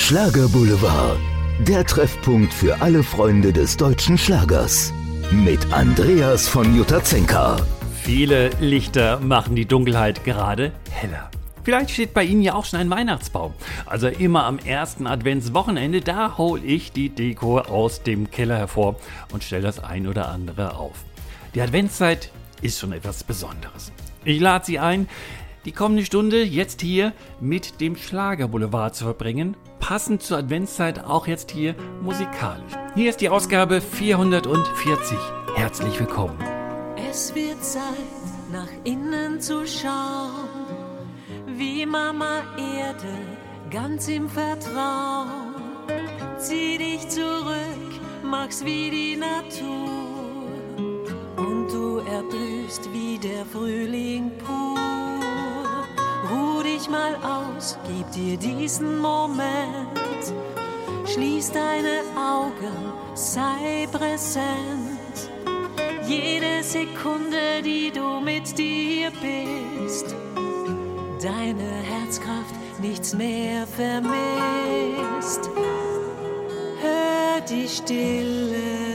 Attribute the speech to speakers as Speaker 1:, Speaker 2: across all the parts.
Speaker 1: Schlagerboulevard, der Treffpunkt für alle Freunde des deutschen Schlagers. Mit Andreas von Jutazenka.
Speaker 2: Viele Lichter machen die Dunkelheit gerade heller. Vielleicht steht bei Ihnen ja auch schon ein Weihnachtsbaum. Also immer am ersten Adventswochenende, da hole ich die Deko aus dem Keller hervor und stelle das ein oder andere auf. Die Adventszeit ist schon etwas Besonderes. Ich lade Sie ein, die kommende Stunde jetzt hier mit dem Schlagerboulevard zu verbringen. Passend zur Adventszeit auch jetzt hier musikalisch. Hier ist die Ausgabe 440. Herzlich willkommen.
Speaker 3: Es wird Zeit, nach innen zu schauen, wie Mama Erde, ganz im Vertrauen. Zieh dich zurück, mach's wie die Natur, und du erblühst wie der Frühling pur. Ruh dich mal aus, gib dir diesen Moment, schließ deine Augen, sei präsent. Jede Sekunde, die du mit dir bist, deine Herzkraft nichts mehr vermisst. Hör die Stille,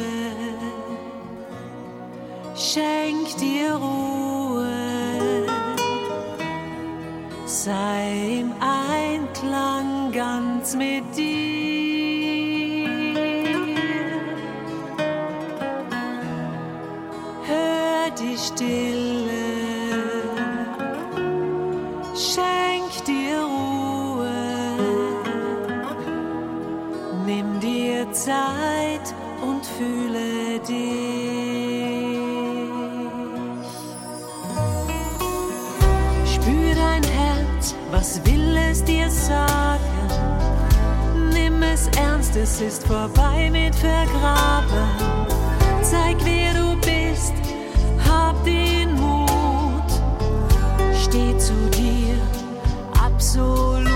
Speaker 3: schenk dir Ruhe, sei im Einklang ganz mit dir. Hör die Stille, schenk dir Ruhe, nimm dir Zeit und fühle dich. Spür dein Herz, was will es dir sagen? Nimm es ernst, es ist vorbei mit Vergraben. Zeig, wer du bist, hab den Mut, steh zu dir, absolut.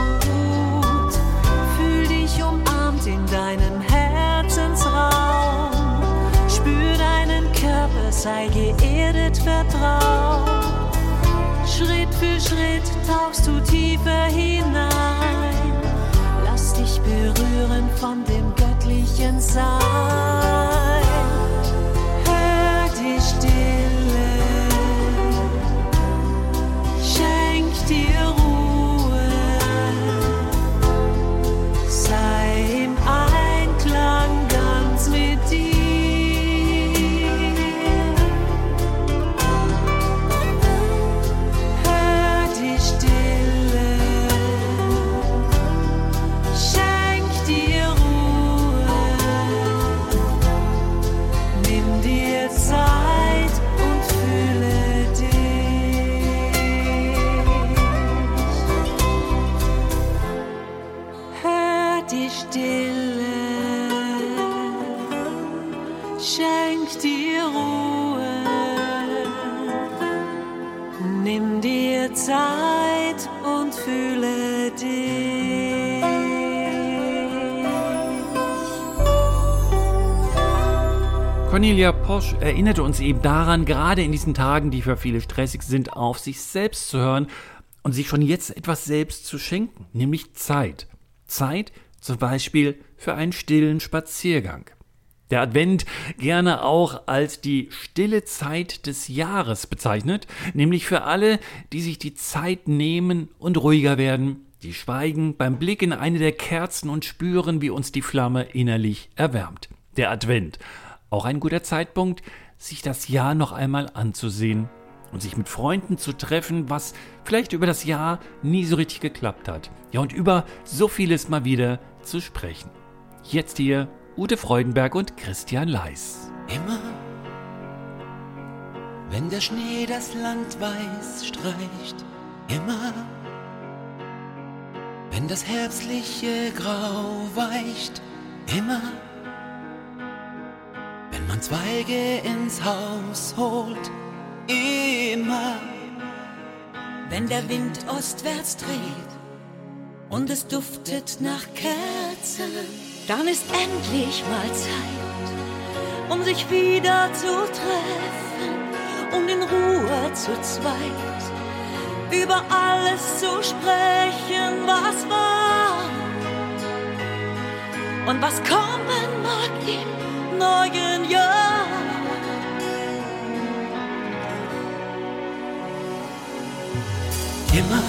Speaker 3: Fühl dich umarmt in deinem Herzensraum. Spür deinen Körper, sei geerdet, vertraut. Schritt für Schritt tauchst du tiefer hinein. Lass dich berühren von dem göttlichen Sein. Hör die Stille, schenk dir Ruhe, sei im Einklang ganz mit dir. Hör die Stille, schenk dir Ruhe, nimm dir Zeit und fühle dich. Hör die Stille, schenk dir Ruhe, nimm dir Zeit und fühle dich.
Speaker 2: Cornelia Posch erinnerte uns eben daran, gerade in diesen Tagen, die für viele stressig sind, auf sich selbst zu hören und sich schon jetzt etwas selbst zu schenken, nämlich Zeit. Zeit zum Beispiel für einen stillen Spaziergang. Der Advent gerne auch als die stille Zeit des Jahres bezeichnet, nämlich für alle, die sich die Zeit nehmen und ruhiger werden, die schweigen beim Blick in eine der Kerzen und spüren, wie uns die Flamme innerlich erwärmt. Der Advent, auch ein guter Zeitpunkt, sich das Jahr noch einmal anzusehen und sich mit Freunden zu treffen, was vielleicht über das Jahr nie so richtig geklappt hat. Ja, und über so vieles mal wieder zu sprechen. Jetzt hier Ute Freudenberg und Christian Leis.
Speaker 4: Immer, wenn der Schnee das Land weiß streicht, immer, wenn das herbstliche Grau weicht, immer, wenn man Zweige ins Haus holt, immer,
Speaker 3: Wenn der Wind ostwärts dreht und es duftet nach Kerzen, dann ist endlich mal Zeit, um sich wieder zu treffen und in Ruhe zu zweit über alles zu sprechen, was war. Und was kommen mag im neuen Jahr.
Speaker 4: Immer,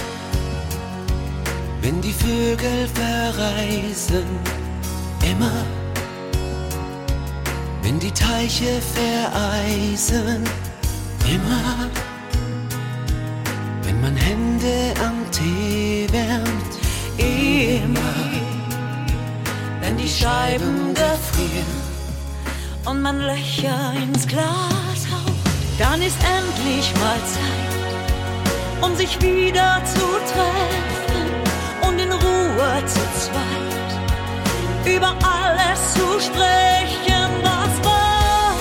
Speaker 4: wenn die Vögel verreisen, immer, wenn die Teiche vereisen, immer, wenn man Hände am Tee wärmt, immer,
Speaker 3: Wenn die Scheiben gefrieren und man Löcher ins Glas haut, dann ist endlich mal Zeit, um sich wieder zu treffen und in Ruhe zu zweit über alles zu sprechen, was war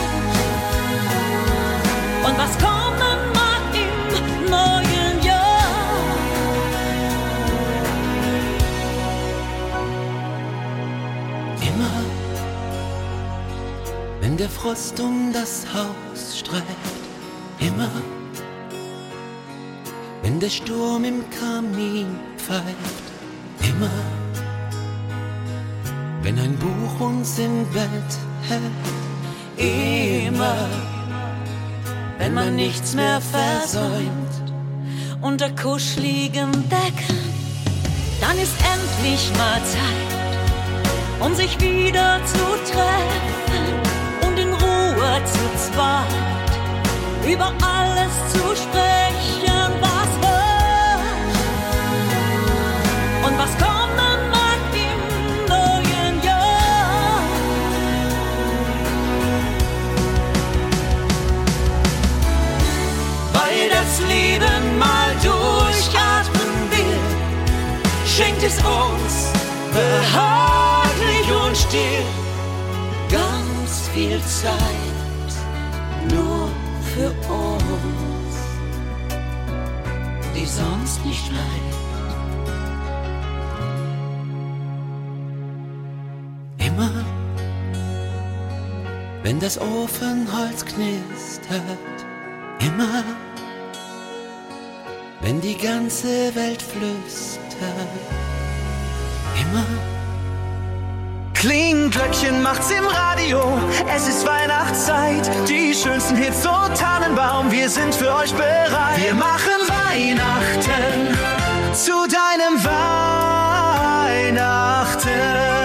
Speaker 3: und was kommen mag im neuen Jahr.
Speaker 4: immer, wenn der Frost um das Haus streift, immer, wenn der Sturm im Kamin pfeift, immer, wenn ein Buch uns im Bett hält, immer,
Speaker 3: Wenn man nichts mehr versäumt unter kuscheligen Decken, dann ist endlich mal Zeit, um sich wieder zu treffen und in Ruhe zu zweit über alles zu sprechen, was war und was kommen mag im neuen Jahr.
Speaker 4: weil das Leben mal durchatmen will, schenkt es uns behaglich und still ganz viel Zeit nur für uns, die sonst nicht bleibt. Immer, wenn das Ofenholz knistert, immer, wenn die ganze Welt flüstert, immer.
Speaker 5: Klingenglöckchen macht's im Radio, es ist Weihnachtszeit. Die schönsten Hits, so Tannenbaum, wir sind für euch bereit. Wir machen Weihnachten zu deinem Weihnachten.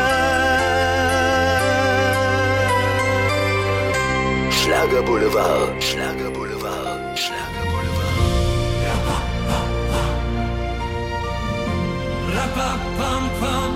Speaker 1: Schlagerboulevard, Schlagerboulevard, Schlagerboulevard.
Speaker 4: Rapapam-pam.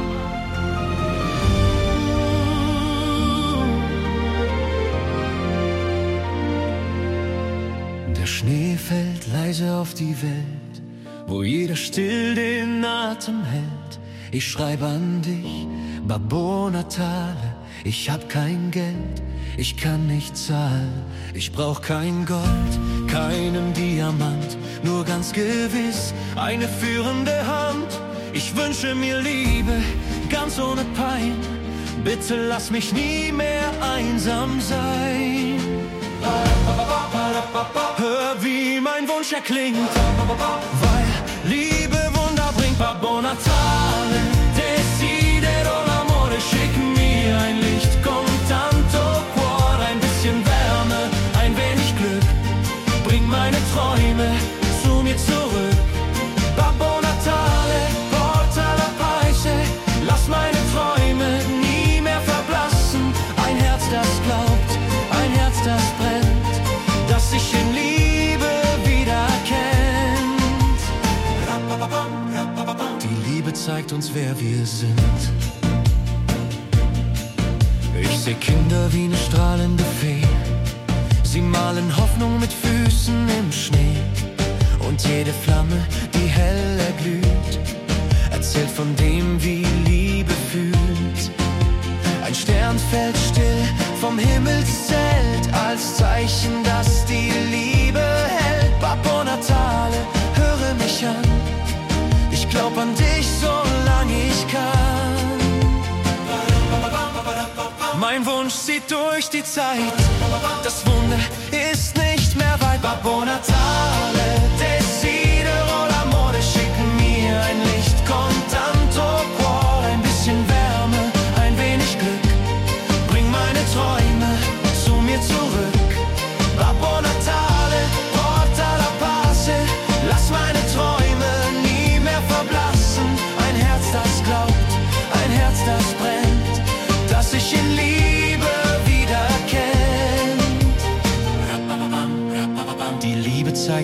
Speaker 5: Der Schnee fällt leise auf die Welt, wo jeder still den Atem hält. Ich schreibe an dich, Babbo Natale. Ich hab kein Geld, ich kann nicht zahlen. Ich brauch kein Gold, keinen Diamant, nur ganz gewiss eine führende Hand. Ich wünsche mir Liebe, ganz ohne Pein. Bitte lass mich nie mehr einsam sein. Hör, wie mein Wunsch erklingt, weil Liebe Wunder bringt. Babbo Natale, desidero l'amore, schick mir ein Licht con tanto cuore, ein bisschen Wärme, ein wenig Glück, bring meine Träume zu mir zurück. Babbo Natale, porta la pace, lass meine Träume nie mehr verblassen. Ein Herz, das glaubt, ein Herz, das brennt, das sich in Liebe wieder kennt. Die Liebe zeigt uns, wer wir sind. Ich seh Kinder wie eine strahlende Fee. Sie malen Hoffnung mit Füßen im Schnee. Und jede Flamme, die hell erglüht, erzählt von dem, wie Liebe fühlt. Ein Stern fällt still vom Himmelszelt als Zeichen, dass die Liebe hält. Babbo Natale, höre mich an. Ich glaub an dich, solange ich kann. Mein Wunsch zieht durch die Zeit. Das Wunder ist nicht mehr weit. Babbo Natale, desidero l'amore, schick mir ein Licht con tanto cuore, ein bisschen Wärme, ein wenig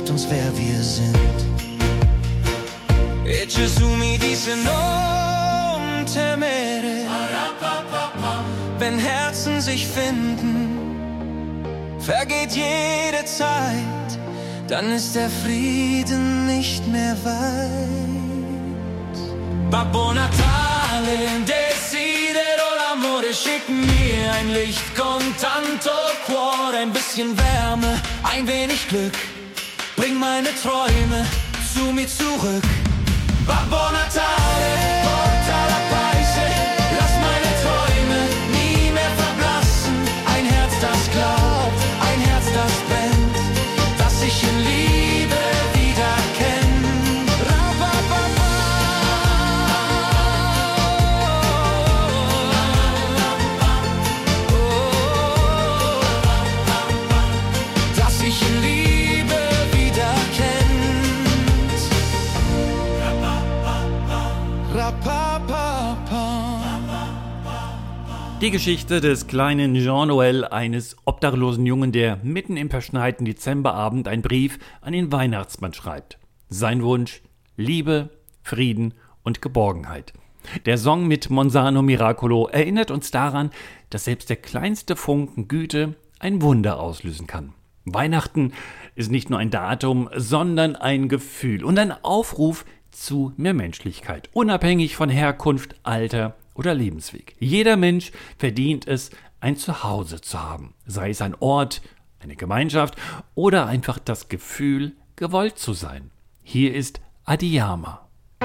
Speaker 5: zeigt uns, wer wir sind. E Gesù mi disse non temere, wenn Herzen sich finden, vergeht jede Zeit, dann ist der Frieden nicht mehr weit. Babbo Natale, desidero l'amore, schick mir ein Licht con tanto cuore, ein bisschen Wärme, ein wenig Glück, bring meine Träume zu mir zurück. Babbo Natale, porta la pace, lass meine Träume nie mehr verblassen. Ein Herz, das glaubt, ein Herz, das brennt, das ich in Liebe wieder kennt. Rabababa. Das ich in Liebe wieder kennt.
Speaker 2: Die Geschichte des kleinen Jean-Noël, eines obdachlosen Jungen, der mitten im verschneiten Dezemberabend einen Brief an den Weihnachtsmann schreibt. Sein Wunsch: Liebe, Frieden und Geborgenheit. Der Song mit Monzano Miracolo erinnert uns daran, dass selbst der kleinste Funken Güte ein Wunder auslösen kann. Weihnachten ist nicht nur ein Datum, sondern ein Gefühl und ein Aufruf zu mehr Menschlichkeit, unabhängig von Herkunft, Alter oder Lebensweg. Jeder Mensch verdient es, ein Zuhause zu haben, sei es ein Ort, eine Gemeinschaft oder einfach das Gefühl, gewollt zu sein. Hier ist Adiyama.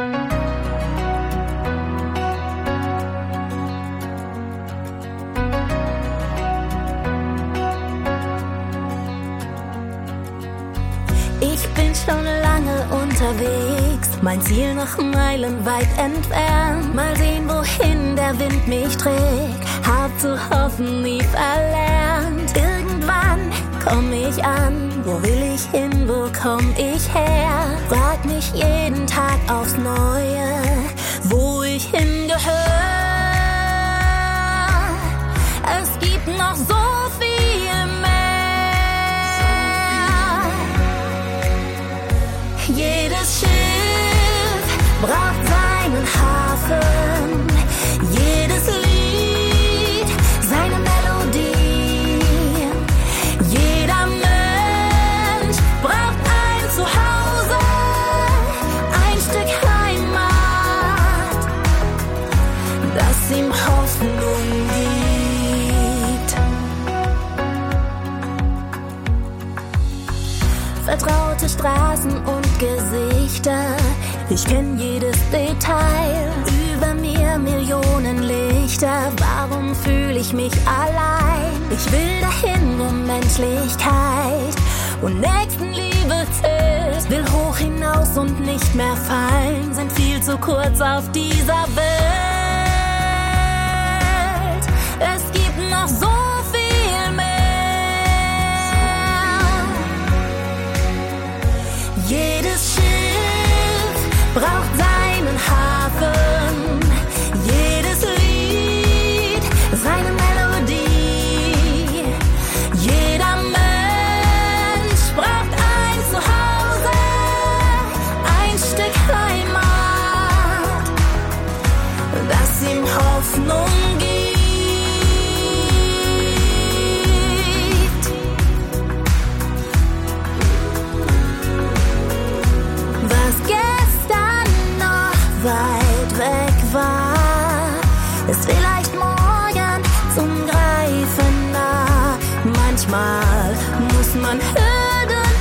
Speaker 6: Ich bin schon lange unterwegs, mein Ziel noch meilenweit entfernt. Mal sehen, wohin der Wind mich trägt, hab zu hoffen nie verlernt. Irgendwann komm ich an, wo will ich hin, wo komm ich her? Frag mich jeden Tag aufs Neue, wo ich hingehöre. Es gibt noch so viel mehr. Jedes Schiff braucht seinen Hafen, jedes Lied seine Melodie. Jeder Mensch braucht ein Zuhause, ein Stück Heimat, das ihm Hoffnung gibt. Vertraute Straßen und Gesichter, ich kenn jedes Detail. Über mir Millionen Lichter, warum fühl ich mich allein? Ich will dahin, wo Menschlichkeit und Nächstenliebe zählt. Will hoch hinaus und nicht mehr fallen, sind viel zu kurz auf dieser Welt. Es gibt noch so viel mehr. Jedes Schiff braucht seinen Hafen, jedes Lied seine Melodie. Jeder Mensch braucht ein Zuhause, ein Stück Heimat, das ihm Hoffnung gibt. Was gestern noch weit weg war, ist vielleicht morgen zum Greifen nah. Manchmal muss man Hürden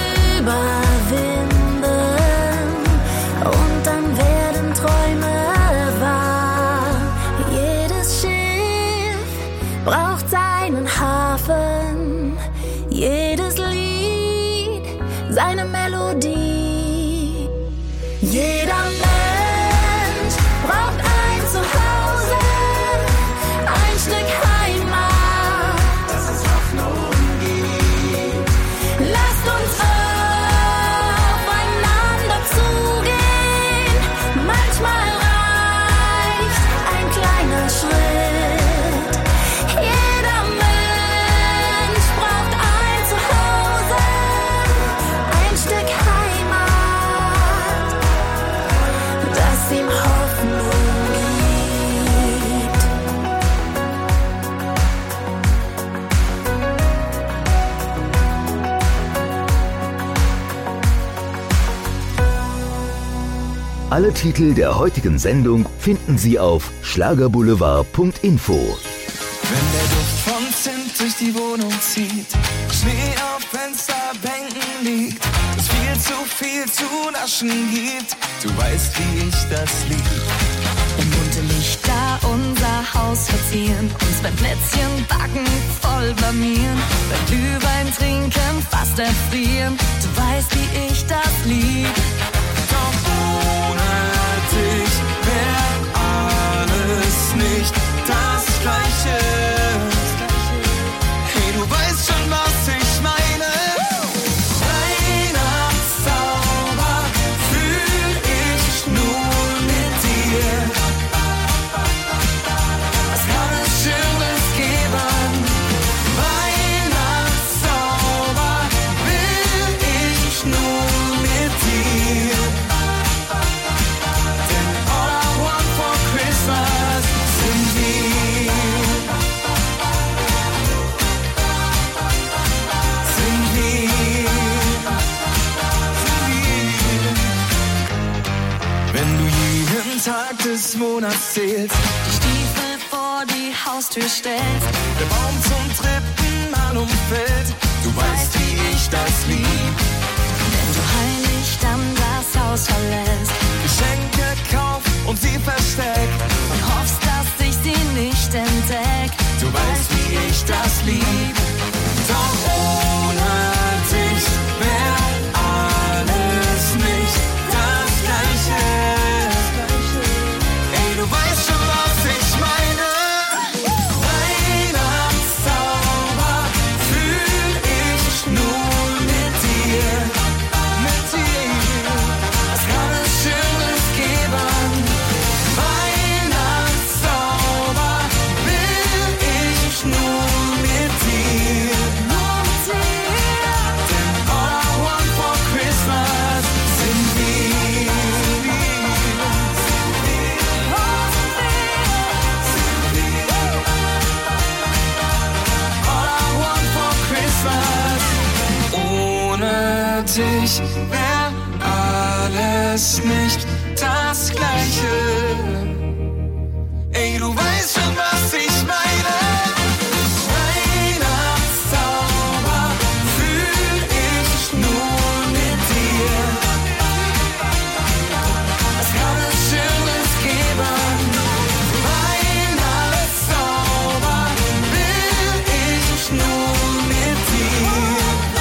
Speaker 6: überwinden und dann werden Träume wahr. Jedes Schiff braucht seinen Hafen, jedes Lied seine Melodie. Jeder Mensch braucht ein Zuhause, ein Stück Heimat, das es Hoffnung gibt. Lasst uns aufeinander zugehen, manchmal reicht ein kleiner Schritt. Jeder Mensch braucht ein Zuhause, ein Stück
Speaker 1: Alle Titel der heutigen Sendung finden Sie auf schlagerboulevard.info.
Speaker 5: Wenn der Duft von Zimt durch die Wohnung zieht, Schnee auf Fensterbänken liegt, es viel zu naschen gibt, du weißt, wie ich das lieb.
Speaker 6: Wenn bunte Lichter unser Haus verzieren, uns beim Plätzchen backen voll blamieren, beim Glühwein trinken fast erfrieren, du weißt, wie ich das lieb.
Speaker 5: Doch ohne dich wär alles nicht das Gleiche. Hey, du weißt schon, was ich meine. Weihnachtszauber fühl ich nur mit dir. Was kann es Schöneres geben? Weihnachtszauber will ich nur mit dir. Denn all I want for Christmas sind wir. Wenn du jeden Tag des Monats zählst,
Speaker 6: Die Stiefel vor die Haustür stellst,
Speaker 5: der Baum zum 3. Mal umfällt, du weißt, wie ich das lieb.
Speaker 6: wenn du heilig dann das Haus verlässt
Speaker 5: Geschenke kauf und sie versteck,
Speaker 6: und hoffst, dass ich sie nicht entdeck.
Speaker 5: du weißt, wie ich das lieb. Doch ohne dich wär alles nicht das Gleiche. Ey, du weißt schon, was ich meine. Weihnachtszauber fühl ich nur mit dir. Mit dir. Was kann es Schöneres geben? Weihnachtszauber will ich nur mit dir.
Speaker 6: Nur mit dir.
Speaker 5: Denn all I want for Christmas sind wir. All I want for Christmas. Ohne dich wär alles nicht das Gleiche. Ey, du weißt schon, was ich meine. Weihnachtszauber fühl ich nur mit dir. Was kann es Schöneres geben? Weihnachtszauber will ich nur mit dir.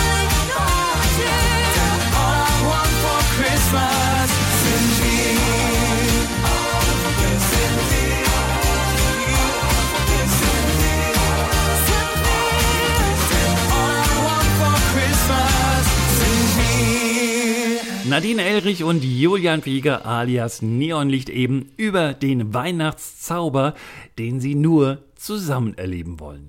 Speaker 5: Denn all I want for Christmas sind wir.
Speaker 2: Nadine Elrich und Julian Fieger alias Neonlicht eben über den Weihnachtszauber, den sie nur zusammen erleben wollen.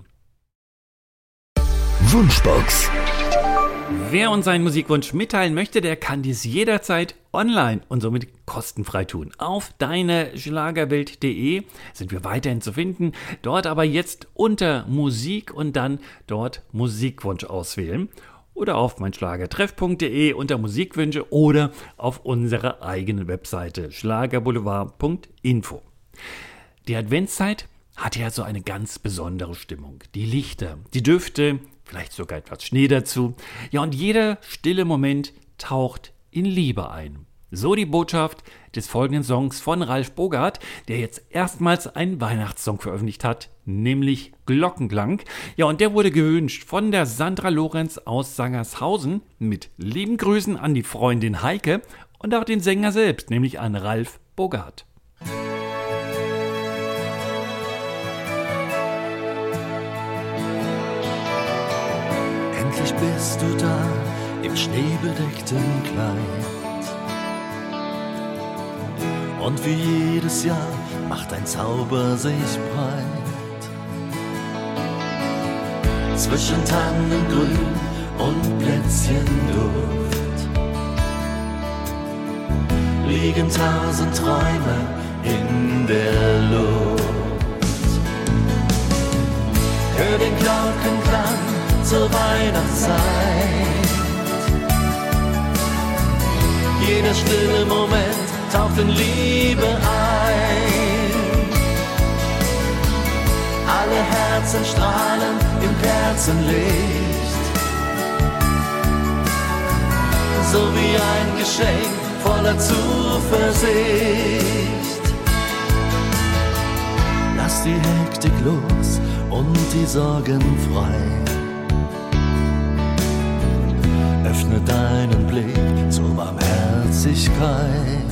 Speaker 1: Wunschbox.
Speaker 2: Wer uns seinen Musikwunsch mitteilen möchte, der kann dies jederzeit online und somit kostenfrei tun. Auf deineschlagerwelt.de sind wir weiterhin zu finden. Dort aber jetzt unter Musik und dann dort Musikwunsch auswählen. Oder auf meinschlagertreff.de unter Musikwünsche oder auf unserer eigenen Webseite schlagerboulevard.info. Die Adventszeit hat ja so eine ganz besondere Stimmung. Die Lichter, die Düfte, vielleicht sogar etwas Schnee dazu. Ja, und jeder stille Moment taucht in Liebe ein. So die Botschaft des folgenden Songs von Ralf Bogart, der jetzt erstmals einen Weihnachtssong veröffentlicht hat, nämlich Glockenklang. Ja, und der wurde gewünscht von der Sandra Lorenz aus Sangershausen mit lieben Grüßen an die Freundin Heike und auch den Sänger selbst, nämlich an Ralf Bogart.
Speaker 7: Endlich bist du da im schneebedeckten Kleid. Und wie jedes Jahr macht ein Zauber sich breit. Zwischen Tannengrün und Plätzchenduft liegen 1000 Träume in der Luft. Hör den Glockenklang zur Weihnachtszeit. Jeder stille Moment taucht in Liebe ein. Alle Herzen strahlen im Kerzenlicht, so wie ein Geschenk voller Zuversicht. Lass die Hektik los und die Sorgen frei. Öffne deinen Blick zur Barmherzigkeit.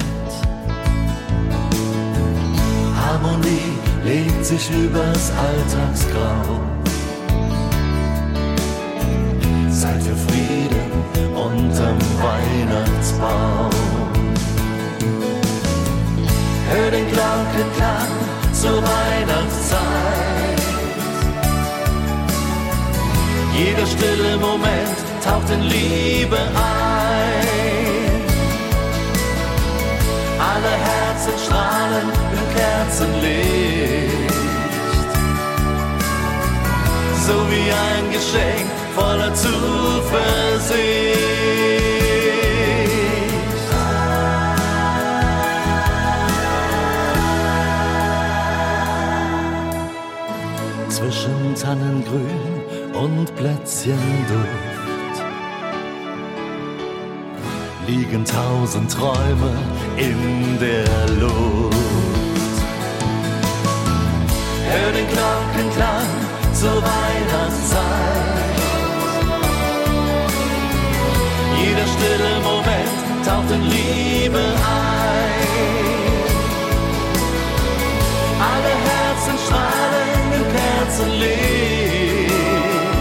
Speaker 7: Harmonie legt sich übers Alltagsgrau. Zeit für Frieden unterm Weihnachtsbaum. Hör den Glockenklang zur Weihnachtszeit. Jeder stille Moment taucht in Liebe ein. Alle Herzen strahlen im Kerzenlicht, so wie ein Geschenk voller Zuversicht. Zwischen Tannengrün und Plätzchenduft liegen 1000 Träume in der Luft. Hör den Glockenklang zur Weihnachtszeit. Jeder stille Moment taucht in Liebe ein. Alle Herzen strahlen im Kerzenlicht,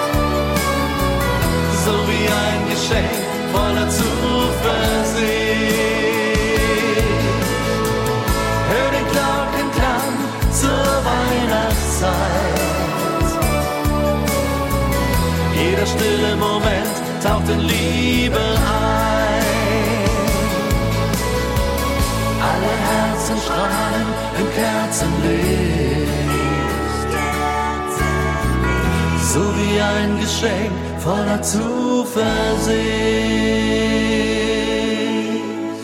Speaker 7: so wie ein Geschenk voller Zuversicht. Hör den Glockenklang zur Weihnachtszeit. Jeder stille Moment taucht in Liebe ein. Alle Herzen strahlen im Kerzenlicht, so wie ein Geschenk voller Zuversicht.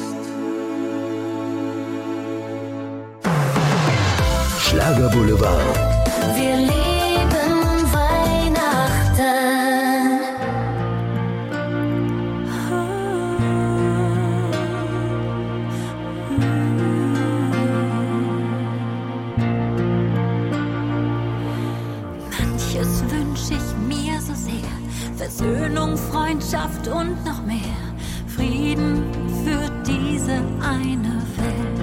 Speaker 1: Schlagerboulevard.
Speaker 6: Wir lieben Weihnachten.
Speaker 3: Manches wünsch ich mir so sehr. Versöhnung, Freundschaft und noch mehr. Frieden für diese eine Welt.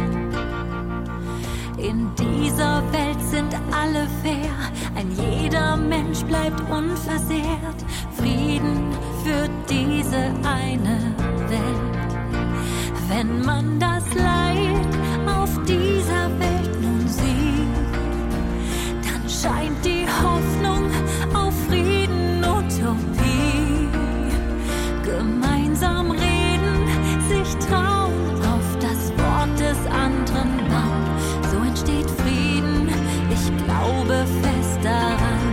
Speaker 3: In dieser Welt sind alle fair. Ein jeder Mensch bleibt unversehrt. Frieden für diese eine Welt. Wenn man das Leid auf dieser Welt nun sieht, dann scheint die Hoffnung auf Frieden Utopie. Gemeinsam reden, sich trauen, auf das Wort des anderen bauen. So entsteht Frieden, ich glaube fest daran.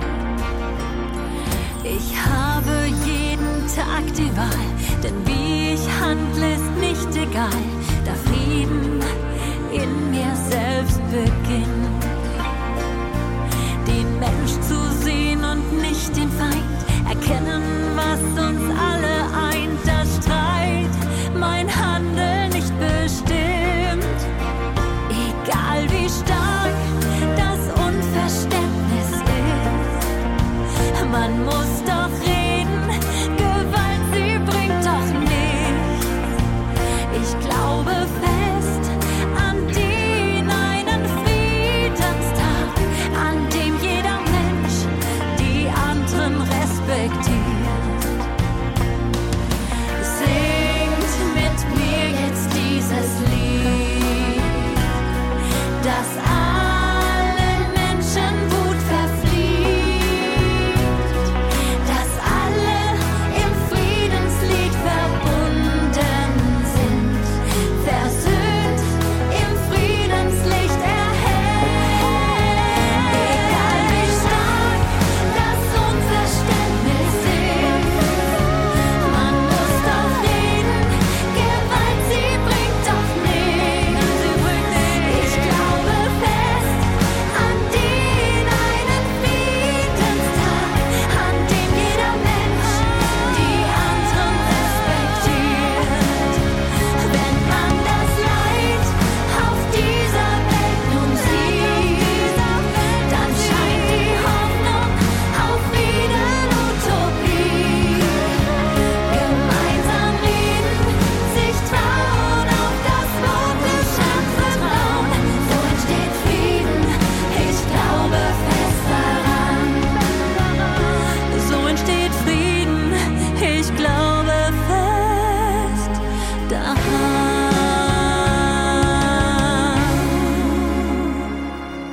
Speaker 3: Ich habe jeden Tag die Wahl, denn wie ich handle ist nicht egal, da Frieden in mir selbst beginnt. Den Mensch zu sehen und nicht den Feind, erkennen, was uns alle eint, das Streit mein Handeln nicht bestimmt. Egal wie stark das Unverständnis ist, man muss doch reden, Gewalt, sie bringt doch nichts. Ich glaube fest an den einen Friedenstag, an dem jeder Mensch die anderen respektiert. Singt mit mir jetzt dieses Lied, das allen Menschen Wut verfliegt, dass alle im Friedenslied verbunden sind, versöhnt im Friedenslicht erhellt. Egal wie stark das Unverständnis ist, man muss doch reden, Gewalt, sie bringt doch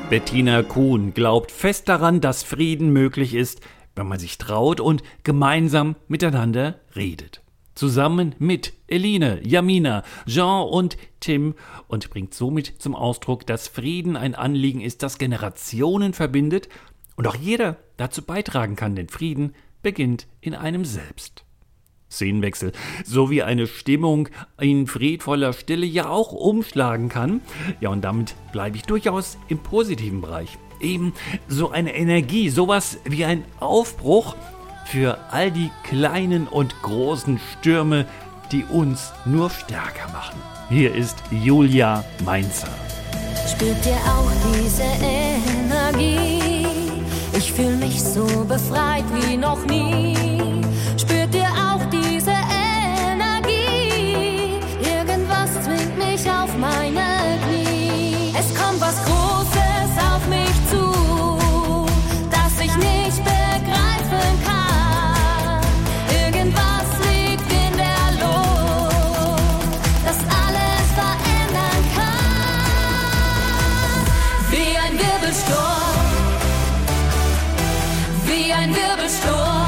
Speaker 2: Bettina Kuhn glaubt fest daran, dass Frieden möglich ist, wenn man sich traut und gemeinsam miteinander redet. Zusammen mit Eline, Jamina, Jean und Tim und bringt somit zum Ausdruck, dass Frieden ein Anliegen ist, das Generationen verbindet und auch jeder dazu beitragen kann, denn Frieden beginnt in einem selbst. Szenenwechsel, so wie eine Stimmung in friedvoller Stille ja auch umschlagen kann. Ja, und damit bleibe ich durchaus im positiven Bereich. Eben so eine Energie, sowas wie ein Aufbruch für all die kleinen und großen Stürme, die uns nur stärker machen. Hier ist Julia Mainzer.
Speaker 6: Spürt ihr auch diese Energie? Ich fühle mich so befreit wie noch nie. Spürt ihr auch diese Energie? Irgendwas zwingt mich auf meine Knie. Es kommt was Großes auf mich zu, das ich nicht begreifen kann. Irgendwas liegt in der Luft, das alles verändern kann. Wie ein Wirbelsturm, wie ein Wirbelsturm.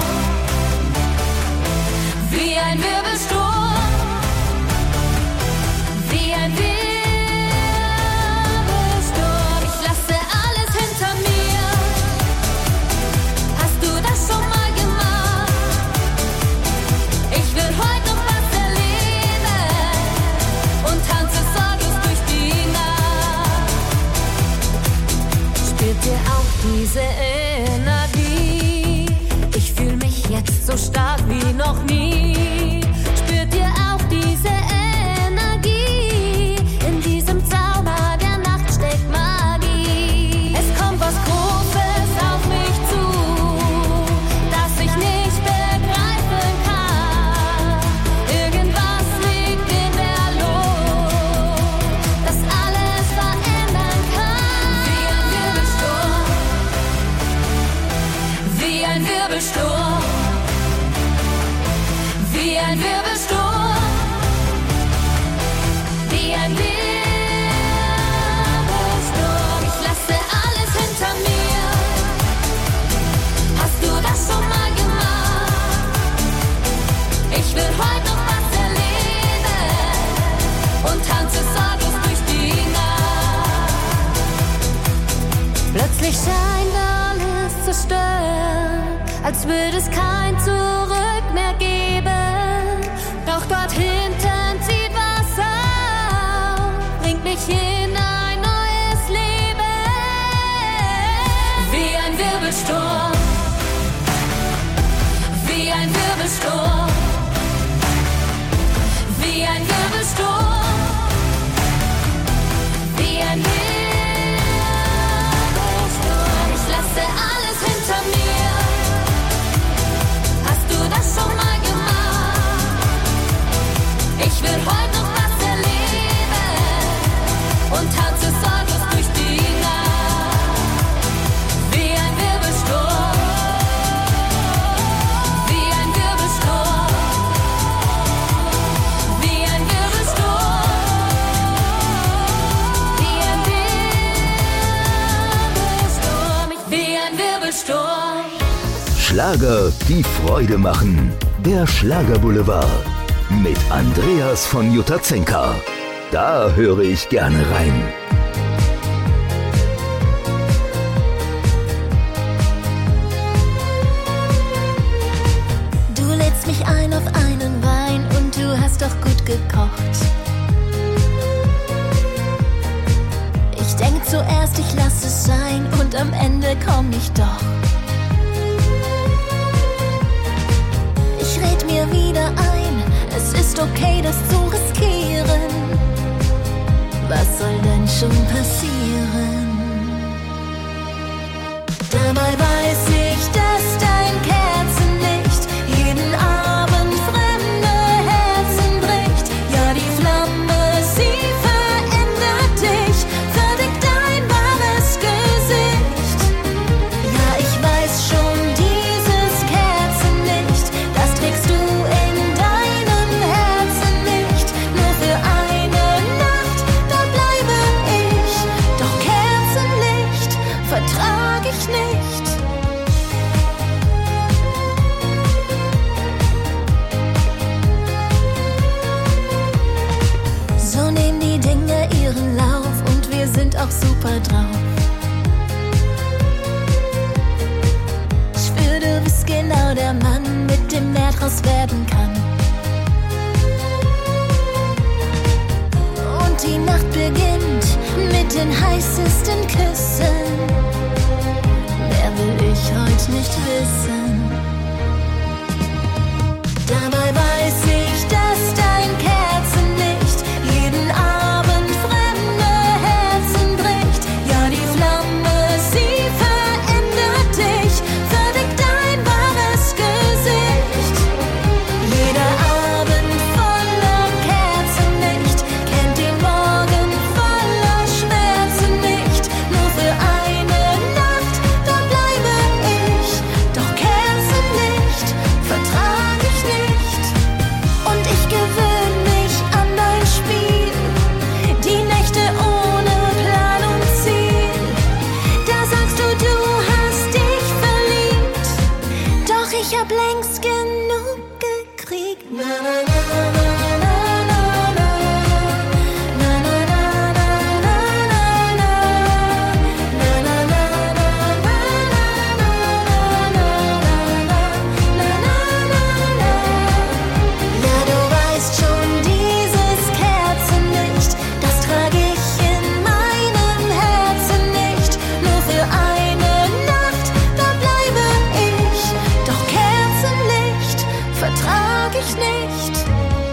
Speaker 6: Wie ein Wirbelsturm, wie ein Wirbelsturm. Ich lasse alles hinter mir. Hast du das schon mal gemacht? Ich will heute noch was erleben und tanze sorglos durch die Nacht. Spürt ihr auch diese Energie? Ich fühle mich jetzt so stark wie noch nie. Spürt ihr auch diese Energie? In diesem Zauber der Nacht steckt Magie. Es kommt was Großes auf mich zu, das ich nicht begreifen kann. Irgendwas liegt in der Luft, das alles verändern kann. Wie ein Wirbelsturm, wie ein Wirbelsturm. Wie ein Wirbelsturm, wie ein Wirbelsturm. Ich lasse alles hinter mir. Hast du das schon mal gemacht? Ich will heute noch was erleben und tanze sorglos durch die Nacht. Plötzlich scheint alles zerstört, als würde es kein Zurück mehr geben. Doch dort hinten zieht was auf, bringt mich in ein neues Leben. Wie ein Wirbelsturm, wie ein Wirbelsturm, wie ein Wirbelsturm, wie ein Wirbelsturm. Ich lasse alles hinter mir. Hast du das schon mal gemacht? Ich will heute noch was erleben und tanze sorglos durch die Nacht. Wie ein Wirbelsturm, wie ein Wirbelsturm, wie ein Wirbelsturm, wie ein Wirbelsturm, wie ein Wirbelsturm.
Speaker 1: Schlager, die Freude machen. Der Schlagerboulevard. Mit Andreas von Jutazenka. Da höre ich gerne rein.
Speaker 6: Du lädst mich ein auf einen Wein und du hast doch gut gekocht. Ich denk zuerst, ich lass es sein und am Ende komm ich doch. Ich red mir wieder ein, es ist okay, das zu riskieren. Was soll denn schon passieren? Dabei weiß ich, dass dein Kerzenlicht jeden Abend fremde Herzen bricht. Ja, die Flamme, sie verändert dich, verdeckt dein wahres Gesicht. Ja, ich weiß schon, dieses Kerzenlicht, das trägst du in deinem Herzen nicht. Nur für eine Nacht, da bleibe ich. Doch Kerzenlicht drauf. Ich spür, du bist genau der Mann, mit dem mehr draus werden kann. Und die Nacht beginnt mit den heißesten Küssen. Mehr will ich heute nicht wissen. Dabei weiß ich, dass dein Kerzenlicht jeden Abend fremde Herzen bricht. Ja, die Flamme, sie verändert dich, verdeckt dein wahres Gesicht. Jeder Abend voller Kerzenlicht kennt den Morgen voller Schmerzen nicht. Nur für eine Nacht, da bleibe ich. Doch Kerzenlicht vertrag ich nicht. Und ich gewöhn mich an dein Spiel. Die Nächte ohne Plan und Ziel. Da sagst du, du hast dich verliebt. Doch ich hab längst genug gekriegt. Na, na, na, na, na, na, na. Na, na, na, na, na, na, na. Na, na, na, na, na, na, na. Ja, du weißt schon, dieses Kerzenlicht, das trage ich in meinem Herzen nicht. Nur für eine Nacht, da bleibe ich. Doch Kerzenlicht vertrag ich nicht.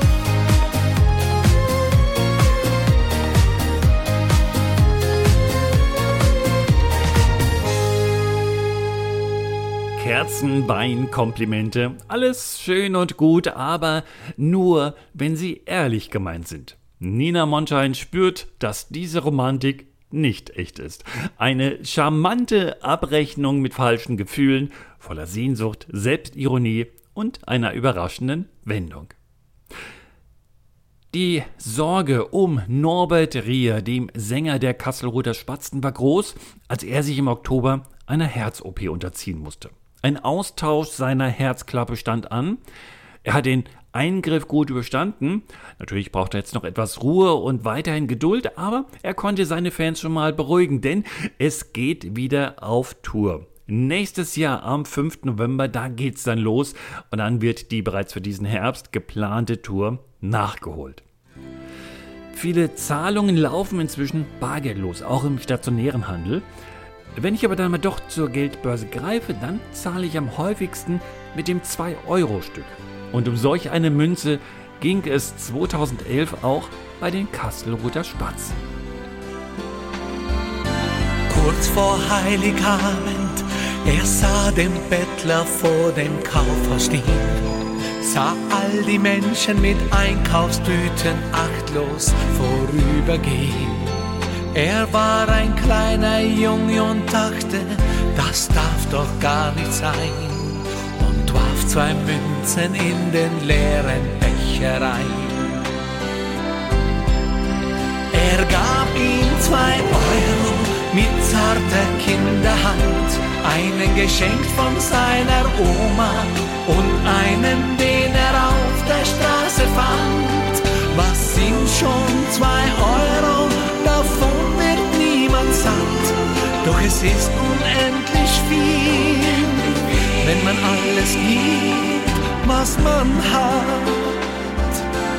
Speaker 2: Kerzenbein-Komplimente, alles schön und gut, aber nur, wenn sie ehrlich gemeint sind. Nina Monschein spürt, dass diese Romantik nicht echt ist. Eine charmante Abrechnung mit falschen Gefühlen, voller Sehnsucht, Selbstironie und einer überraschenden Wendung. Die Sorge um Norbert Rier, dem Sänger der Kastelruther Spatzen, war groß, als er sich im Oktober einer Herz-OP unterziehen musste. Ein Austausch seiner Herzklappe stand an. Er hat den Eingriff gut überstanden. Natürlich braucht er jetzt noch etwas Ruhe und weiterhin Geduld, aber er konnte seine Fans schon mal beruhigen, denn es geht wieder auf Tour. Nächstes Jahr am 5. November, da geht's dann los und dann wird die bereits für diesen Herbst geplante Tour nachgeholt. Viele Zahlungen laufen inzwischen bargeldlos, auch im stationären Handel. Wenn ich aber dann mal doch zur Geldbörse greife, dann zahle ich am häufigsten mit dem 2-Euro-Stück. Und um solch eine Münze ging es 2011 auch bei den Kastelruther Spatzen.
Speaker 8: Kurz vor Heiligabend, er sah den Bettler vor dem Kaufhaus stehen, sah all die Menschen mit Einkaufstüten achtlos vorübergehen. Er war ein kleiner Junge und dachte, das darf doch gar nicht sein, und warf 2 Münzen in den leeren Becher rein. Er gab ihm 2 Euro mit zarter Kinderhand, einen geschenkt von seiner Oma und einen, den er auf der Straße fand. Was sind schon 2 Euro? Davon wird niemand satt, doch es ist unendlich viel, wenn man alles gibt, was man hat.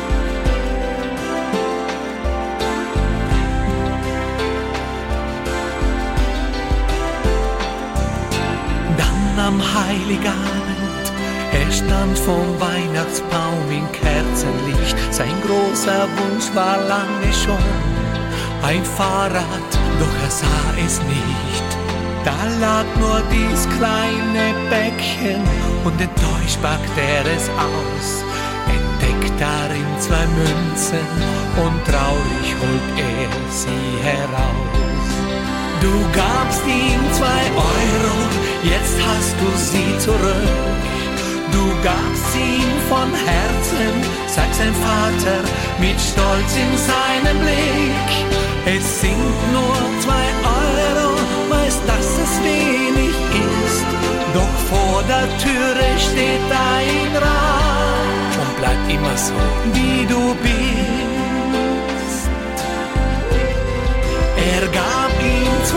Speaker 8: Dann am Heiligabend, er stand vom Weihnachtsbaum in Kerzenlicht, sein großer Wunsch war lange schon ein Fahrrad, doch er sah es nicht. Da lag nur dies kleine Päckchen und enttäuscht packte er es aus, entdeckt darin 2 Münzen und traurig holt er sie heraus. Du gabst ihm 2 Euro, jetzt hast du sie zurück. Du gabst ihm von Herzen, sagt sein Vater mit Stolz in seinem Blick. Es sind nur 2 Euro, weiß, dass es wenig ist, doch vor der Türe steht dein Rat und bleib immer so, wie du bist. Er gab ihm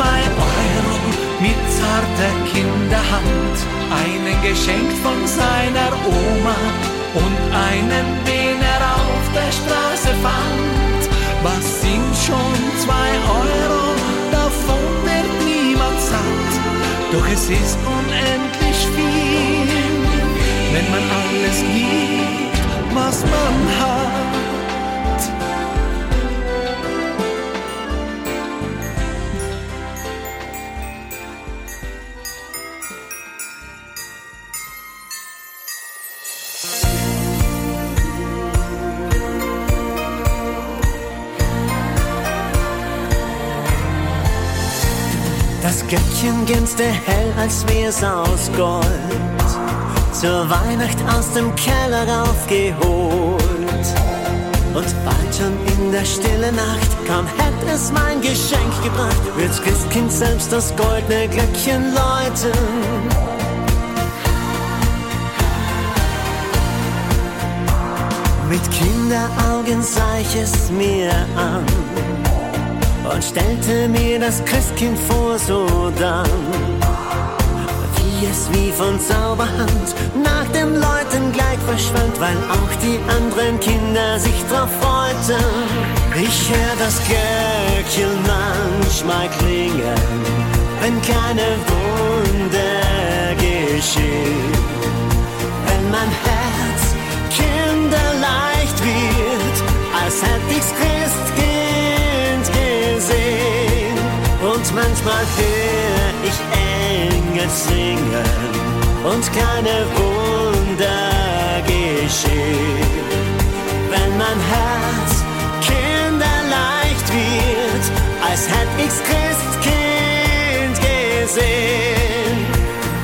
Speaker 8: Hand, einen geschenkt von seiner Oma und einen, den er auf der Straße fand. Was sind schon 2 Euro, davon wird niemand satt, doch es ist unendlich viel, wenn man alles gibt, was man hat.
Speaker 9: Das Glöckchen glänzte hell, als wär's aus Gold, zur Weihnacht aus dem Keller raufgeholt. Und bald schon in der stillen Nacht, kaum hätt es mein Geschenk gebracht, wird's Christkind selbst das goldene Glöckchen läuten. Mit Kinderaugen sah ich es mir an und stellte mir das Christkind vor, so dann, wie es wie von Zauberhand nach dem Läuten gleich verschwand, weil auch die anderen Kinder sich drauf freuten. Ich hör das Glöckchen manchmal klingeln, wenn keine Wunder geschehen, wenn mein Herz kinderleicht wird, als hätt ich's Christkind gesehen. Und manchmal hör ich Engel singen und keine Wunder geschehen, wenn mein Herz kinderleicht wird, als hätt ich's Christkind gesehen.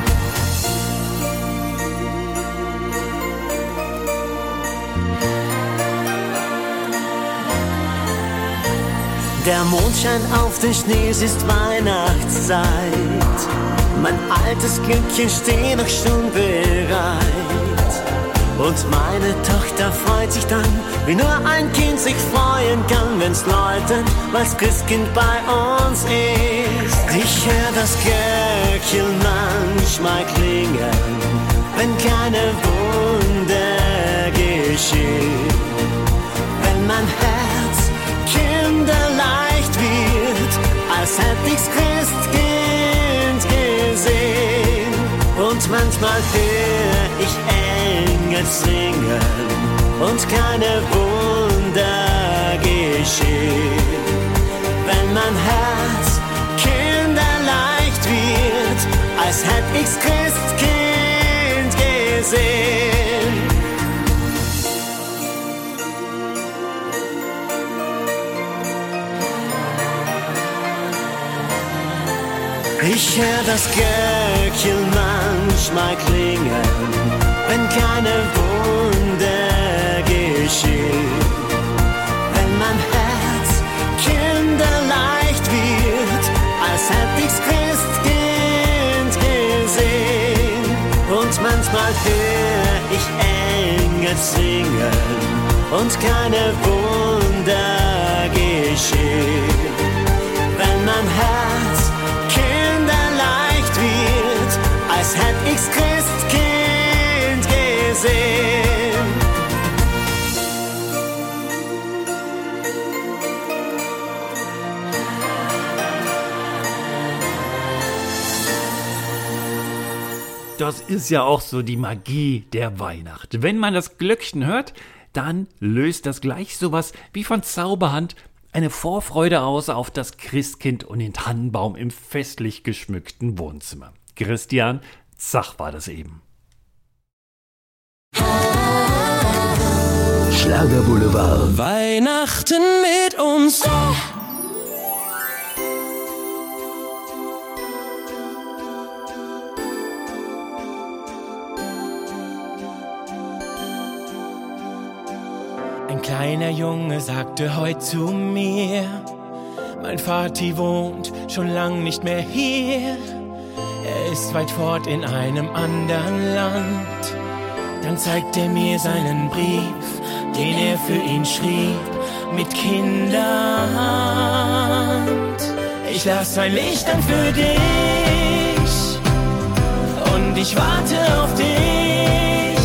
Speaker 9: Der Mond scheint auf den Schnee, es ist Weihnachtszeit. Mein altes Glöckchen steht noch schon bereit. Und meine Tochter freut sich dann, wie nur ein Kind sich freuen kann, wenn's läutet, weil's Christkind bei uns ist. Ich hör das Glöckchen manchmal klingeln, wenn keine Wunder geschehen, wenn mein Herz kinderleicht wird, als hätt ich's Christkind gesehen. Und manchmal hör ich Engel singen und keine Wunder geschehen, wenn mein Herz kinderleicht wird, als hätt ich's Christkind gesehen. Ich hör das Glöckchen manchmal klingeln, wenn keine Wunder geschehen, wenn mein Herz kinderleicht wird, als hätt ich's Christkind gesehen. Und manchmal hör ich Engel singen und keine Wunder geschehen, wenn mein Herz kinderleicht wird, als hätt ich's Christkind gesehen.
Speaker 2: Das ist ja auch so die Magie der Weihnacht. Wenn man das Glöckchen hört, dann löst das gleich sowas wie von Zauberhand eine Vorfreude aus auf das Christkind und den Tannenbaum im festlich geschmückten Wohnzimmer. Christian Zach war das eben.
Speaker 1: Schlagerboulevard.
Speaker 4: Weihnachten mit uns.
Speaker 5: Ein kleiner Junge sagte heut zu mir, mein Vati wohnt schon lang nicht mehr hier. Er ist weit fort in einem anderen Land. Dann zeigt er mir seinen Brief, den er für ihn schrieb, mit Kinderhand. Ich las sein Licht an für dich und ich warte auf dich,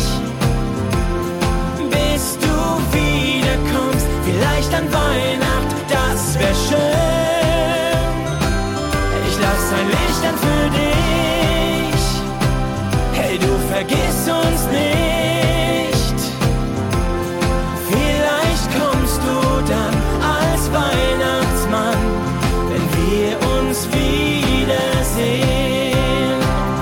Speaker 5: bis du wiederkommst, vielleicht an Weihnacht, das wär schön. Ich lass ein Licht an für dich, hey, du vergiss uns nicht, vielleicht kommst du dann als Weihnachtsmann, wenn wir uns wiedersehen.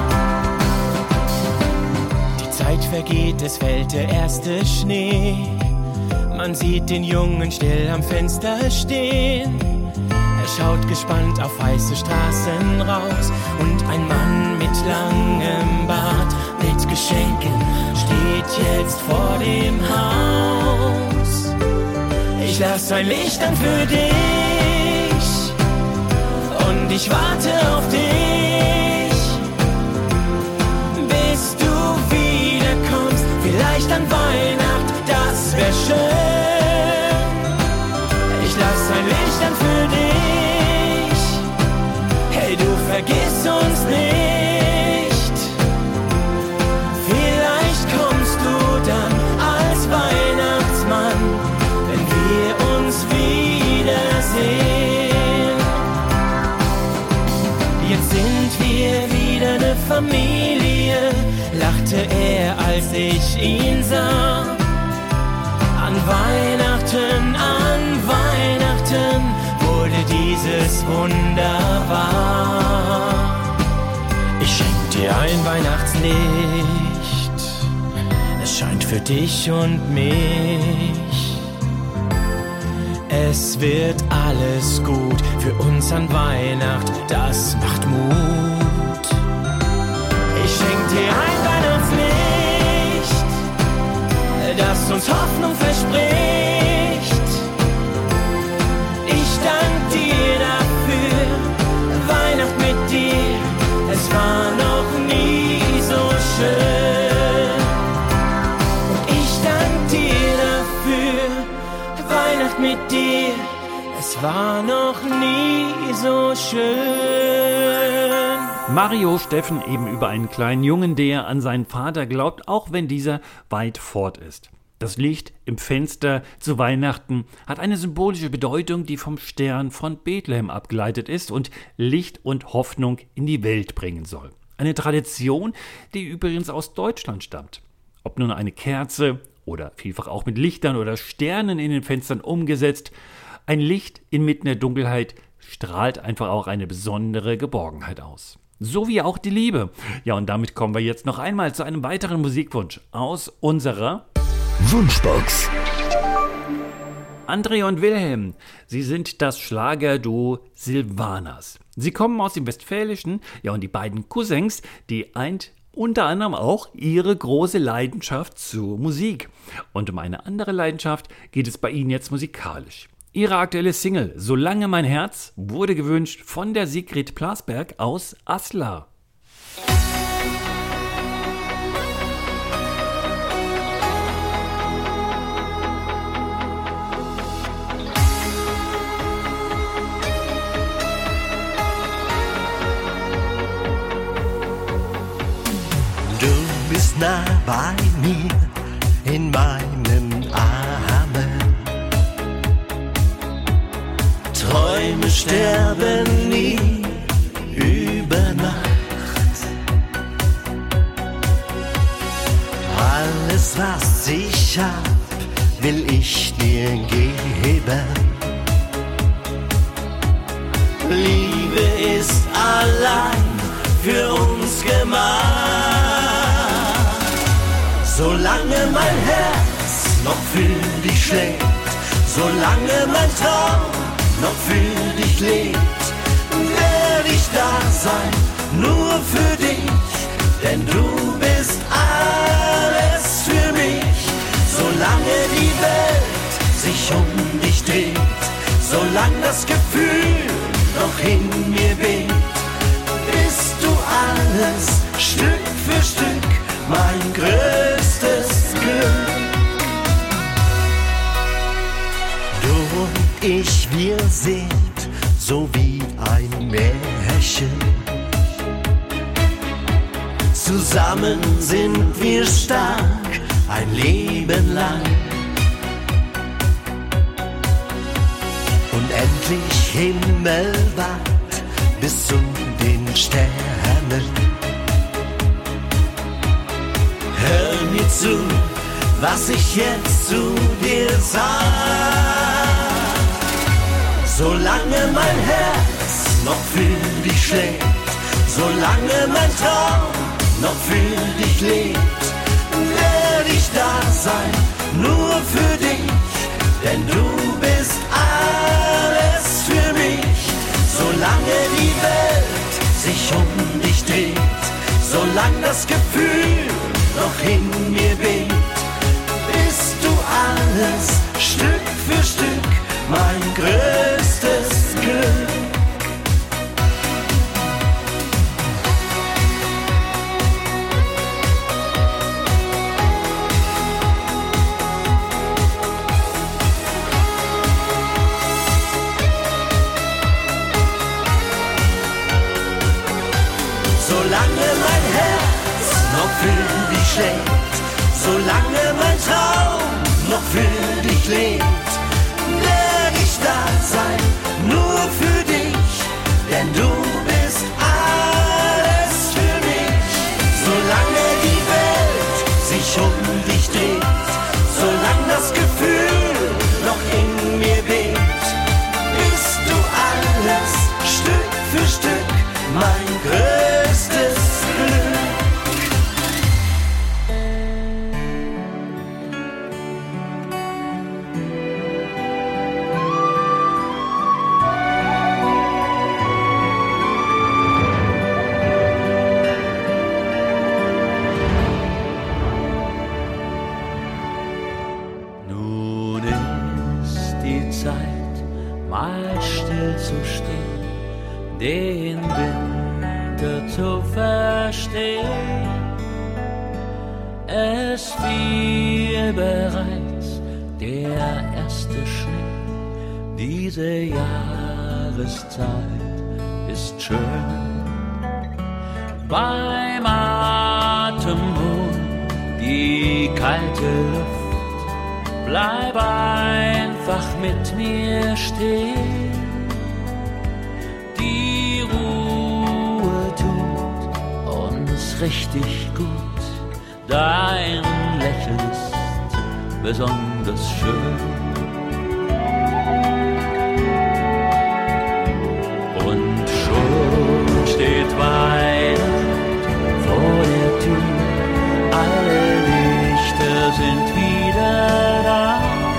Speaker 5: Die Zeit vergeht, es fällt der erste Schnee. Man sieht den Jungen still am Fenster stehen. Er schaut gespannt auf weiße Straßen raus. Und ein Mann mit langem Bart, mit Geschenken, steht jetzt vor dem Haus. Ich lass ein Licht an für dich und ich warte auf dich, bis du wiederkommst, vielleicht an Weihnacht, das wär schön. Ich lass ein Licht an für dich, hey, du vergiss uns nicht, vielleicht kommst du dann als Weihnachtsmann, wenn wir uns wiedersehen. Jetzt sind wir wieder eine Familie, lachte er, als ich ihn sah. An Weihnachten wurde dieses Wunder wahr. Ich schenk dir ein Weihnachtslicht, es scheint für dich und mich. Es wird alles gut für uns an Weihnacht, das macht Mut. Ich schenk dir ein Weihnachtslicht, das uns Hoffnung verspricht. Ich dank dir dafür, Weihnacht mit dir, es war noch nie so schön. Und ich dank dir dafür, Weihnacht mit dir, es war noch nie so schön.
Speaker 2: Mario Steffen eben über einen kleinen Jungen, der an seinen Vater glaubt, auch wenn dieser weit fort ist. Das Licht im Fenster zu Weihnachten hat eine symbolische Bedeutung, die vom Stern von Bethlehem abgeleitet ist und Licht und Hoffnung in die Welt bringen soll. Eine Tradition, die übrigens aus Deutschland stammt. Ob nun eine Kerze oder vielfach auch mit Lichtern oder Sternen in den Fenstern umgesetzt, ein Licht inmitten der Dunkelheit strahlt einfach auch eine besondere Geborgenheit aus. So wie auch die Liebe. Ja, und damit kommen wir jetzt noch einmal zu einem weiteren Musikwunsch aus unserer
Speaker 1: Wunschbox.
Speaker 2: Andrea und Wilhelm, sie sind das Schlagerduo Silvanas. Sie kommen aus dem Westfälischen, ja, und die beiden Cousins, die eint unter anderem auch ihre große Leidenschaft zur Musik. Und um eine andere Leidenschaft geht es bei ihnen jetzt musikalisch. Ihre aktuelle Single »Solange mein Herz« wurde gewünscht von der Sigrid Plasberg aus Aslar.
Speaker 7: Du bist nah bei mir in meinen Armen. Träume sterben nie über Nacht. Alles, was ich hab, will ich dir geben. Liebe ist allein für uns gemacht. Solange mein Herz noch für dich schlägt, solange mein Traum noch für dich lebt, werd ich da sein, nur für dich, denn du bist alles für mich. Solange die Welt sich um dich dreht, solange das Gefühl noch in mir weht, bist du alles, Stück für Stück, mein größtes Glück. Du und ich, wir sind so wie ein Märchen.
Speaker 9: Zusammen sind wir stark, ein Leben lang. Unendlich himmelweit bis zu den Sternen. Hör mir zu, was ich jetzt zu dir sag. Solange mein Herz noch für dich schlägt, solange mein Traum noch für dich lebt, werde ich da sein, nur für dich, denn du bist alles für mich. Solange die Welt sich um dich dreht, solange das Gefühl noch in mir weht, bist du alles, Stück für Stück, mein größtes Glück. Solange mein Herz noch für dich schlägt, solange mein Traum noch für dich lebt, werde ich da sein, nur für dich, denn du bist alles für mich. Solange die Welt sich um dich dreht, solange das Gefühl noch in mir weht, bist du alles, Stück für Stück, mein größtes Glück.
Speaker 8: Nun ist die Zeit, mal still zu stehen, den Winter zu verstehen. Es fiel bereits der erste Schnee, diese Jahreszeit ist schön. Beim Atemholen die kalte Luft, bleib einfach mit mir stehen. Die Ruhe tut uns richtig gut, dein Lächeln ist besonders schön. Und schon steht Weihnacht vor der Tür, alle Lichter sind wieder da.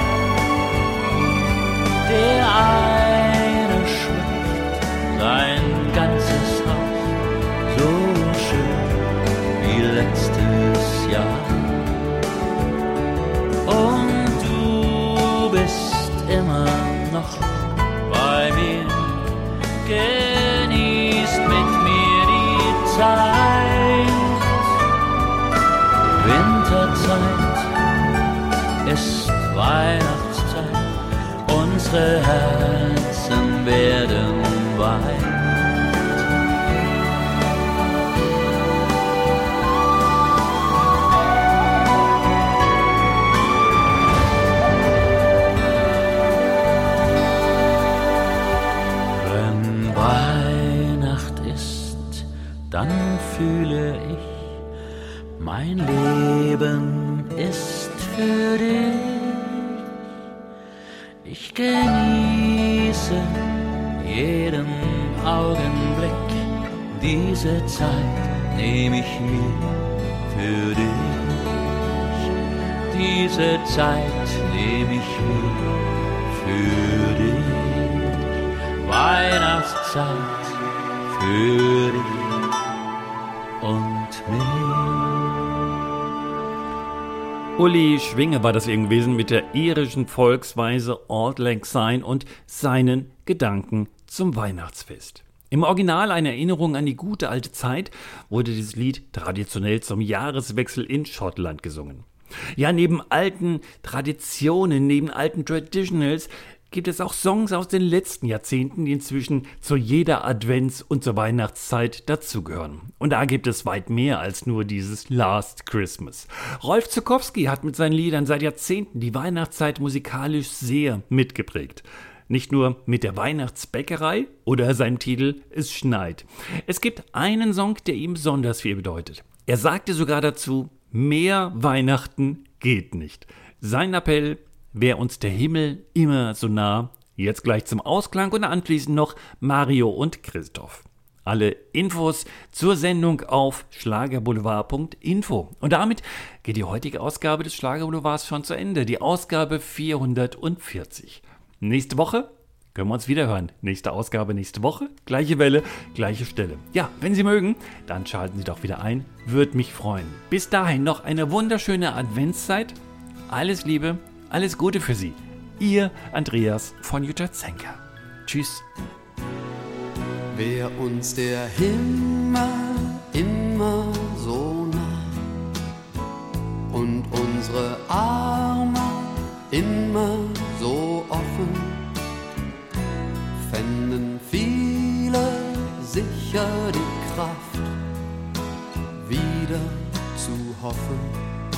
Speaker 8: Der eine schmückt sein ganzes Haus so schön wie letztes Jahr. Und du bist immer noch bei mir, genießt mit mir die Zeit. Winterzeit ist Weihnachtszeit, unsere Herzen werden weit. Wenn Weihnacht ist, dann fühle ich, mein Leben ist für dich. Ich genieße jeden Augenblick, diese Zeit nehme ich mir für dich. Diese Zeit nehme ich mir für dich. Weihnachtszeit für dich und mich.
Speaker 2: Uli Schwinge war das eben gewesen mit der irischen Volksweise Auld Lang Syne und seinen Gedanken zum Weihnachtsfest. Im Original eine Erinnerung an die gute alte Zeit wurde dieses Lied traditionell zum Jahreswechsel in Schottland gesungen. Ja, neben alten Traditionen, neben alten Traditionals gibt es auch Songs aus den letzten Jahrzehnten, die inzwischen zu jeder Advents- und zur Weihnachtszeit dazugehören. Und da gibt es weit mehr als nur dieses Last Christmas. Rolf Zuckowski hat mit seinen Liedern seit Jahrzehnten die Weihnachtszeit musikalisch sehr mitgeprägt. Nicht nur mit der Weihnachtsbäckerei oder seinem Titel Es schneit. Es gibt einen Song, der ihm besonders viel bedeutet. Er sagte sogar dazu, mehr Weihnachten geht nicht. Sein Appell: Wär uns der Himmel immer so nah. Jetzt gleich zum Ausklang und anschließend noch Mario und Christoph. Alle Infos zur Sendung auf schlagerboulevard.info. Und damit geht die heutige Ausgabe des Schlagerboulevards schon zu Ende. Die Ausgabe 440. Nächste Woche können wir uns wieder hören. Nächste Ausgabe nächste Woche. Gleiche Welle, gleiche Stelle. Ja, wenn Sie mögen, dann schalten Sie doch wieder ein. Würde mich freuen. Bis dahin noch eine wunderschöne Adventszeit. Alles Liebe. Alles Gute für Sie. Ihr Andreas von Jutatzenka. Tschüss.
Speaker 10: Wär uns der Himmel immer so nah und unsere Arme immer so offen, fänden viele sicher die Kraft, wieder zu hoffen.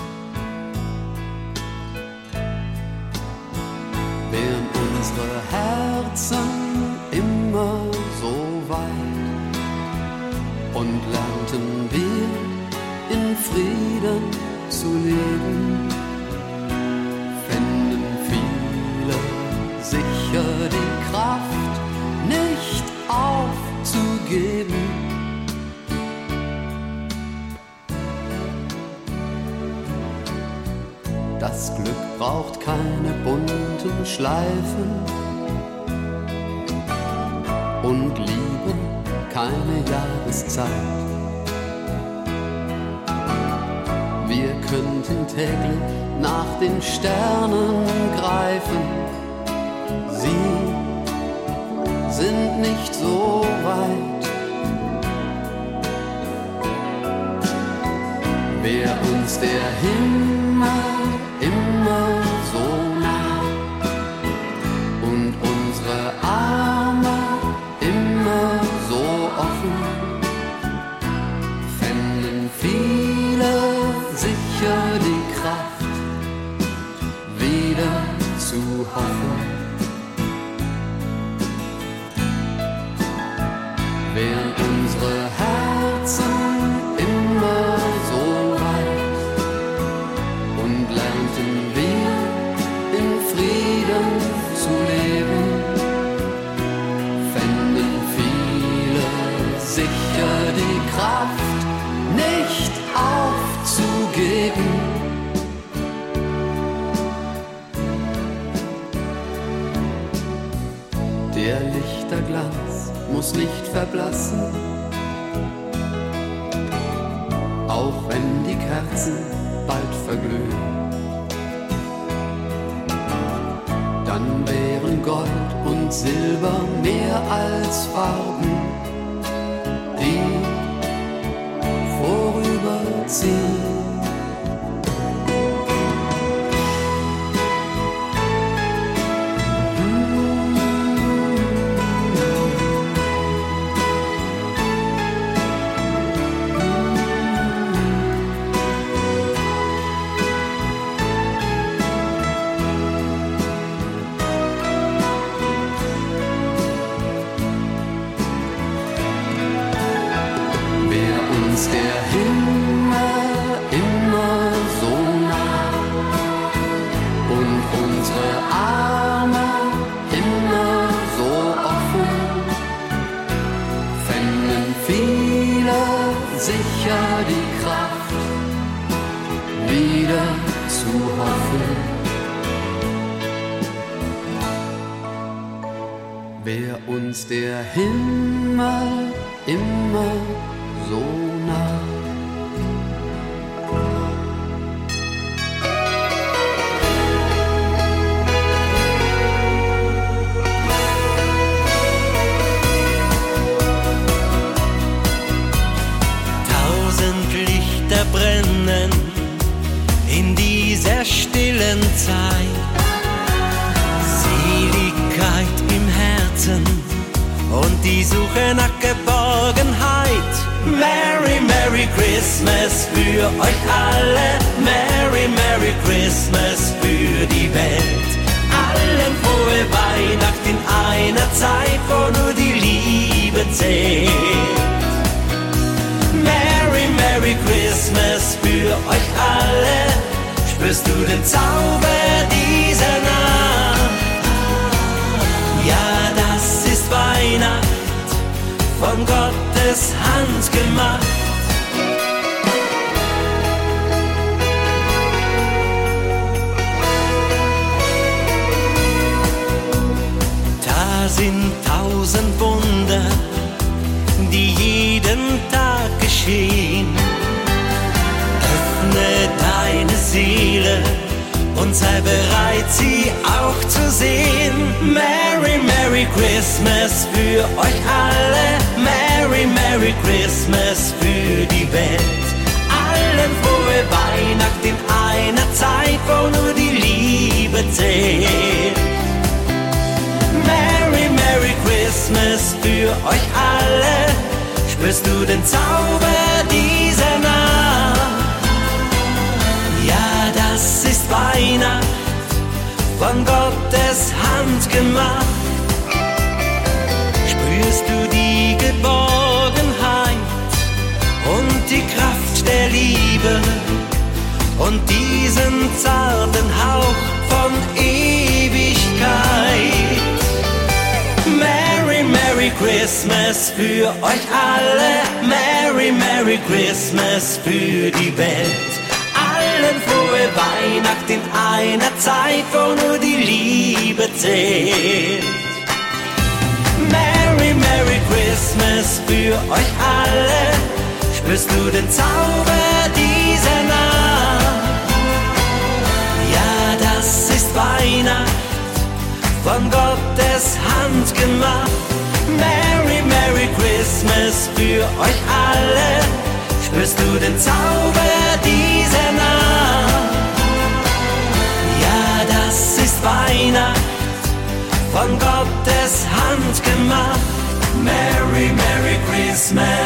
Speaker 10: Wären unsere Herzen immer so weit und lernten wir in Frieden zu leben, fänden viele sicher die Kraft, nicht aufzugeben. Das Glück braucht keine bunten Schleifen und Liebe keine Jahreszeit. Wir könnten täglich nach den Sternen greifen, sie sind nicht so weit. Wär uns der Himmel immer so nah und unsere Arme immer so offen, fänden viele sicher die Kraft, wieder zu hoffen. Wären unsere Herzen immer so weit und lernten wir in Frieden zu leben, fänden viele sicher die Kraft, nicht aufzugeben. Der Lichterglanz muss nicht verblassen, auch wenn die Kerzen bald verglühen. Dann wären Gold und Silber mehr als Farben, die vorüberziehen. Der Himmel immer so nah und unsere Arme immer so offen, fänden viele sicher die Kraft, wieder zu hoffen. Wär uns der Himmel immer so nah.
Speaker 11: Tausend Lichter brennen in dieser stillen Zeit. Selig die Suche nach Geborgenheit. Merry, Merry Christmas für euch alle. Merry, Merry Christmas für die Welt. Allen frohe Weihnacht in einer Zeit, wo nur die Liebe zählt. Merry, Merry Christmas für euch alle. Spürst du den Zauber dieser Nacht? Ja, das ist Weihnacht, von Gottes Hand gemacht. Da sind 1000 Wunder, die jeden Tag geschehen. Öffne deine Seele und sei bereit, sie auch zu sehen. Merry, Merry Christmas für euch alle. Merry, Merry Christmas für die Welt. Allen frohe Weihnacht in einer Zeit, wo nur die Liebe zählt. Merry, Merry Christmas für euch alle. Spürst du den Zauber dieser Nacht? Ja, das ist Weihnacht, von Gottes Hand gemacht. Spürst du die Geborgenheit und die Kraft der Liebe und diesen zarten Hauch von Ewigkeit? Merry, Merry Christmas für euch alle. Merry, Merry Christmas für die Welt. Allen frohe Weihnacht in einer Zeit, wo nur die Liebe zählt. Merry, Merry Christmas für euch alle. Spürst du den Zauber dieser Nacht? Ja, das ist Weihnacht, von Gottes Hand gemacht. Merry, Merry Christmas für euch alle. Spürst du den Zauber dieser Nacht? Ja, das ist Weihnacht, von Gottes Hand gemacht. Merry, Merry Christmas.